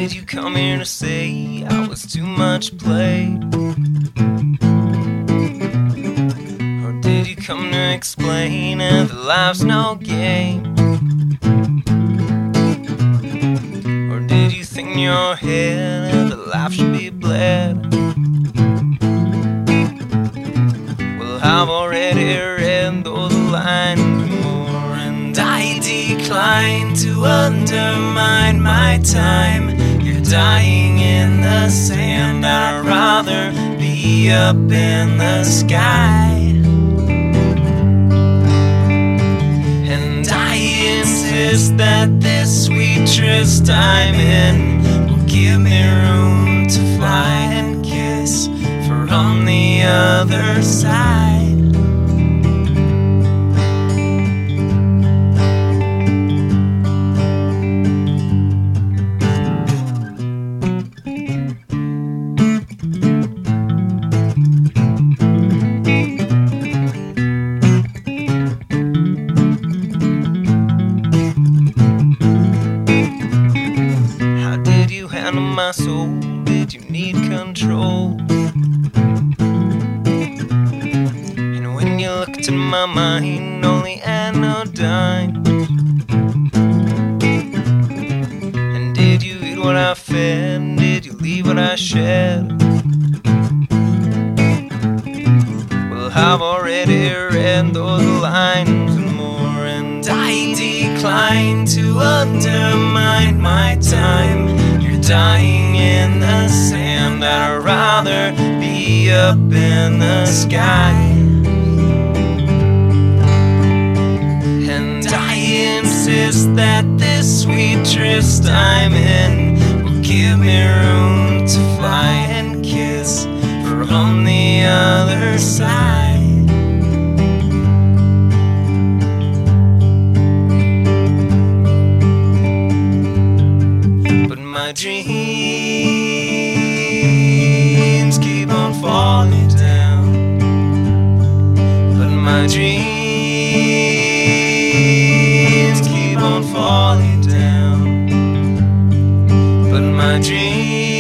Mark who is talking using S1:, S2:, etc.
S1: did you come here to say I was too much play? Or did you come to explain that life's no game? Or did you think in your head that life should be bled? Well, I've already read those lines more, and I decline to undermine my time. You're dying in the sand, I'd rather be up in the sky. And I insist that this sweet tryst I'm in will give me room to fly and kiss from the other side. My soul, did you need control? And when you looked in my mind, only anodyne. And did you eat what I fed? Did you leave what I shed? Well, I've already read those lines and more, and I decline to undermine my time. Dying in the sand, I'd rather be up in the sky. And I insist that this sweet tryst I'm in will give me room to fly and kiss from the other side. My dreams keep on falling down, but my dreams keep on falling down, but my dreams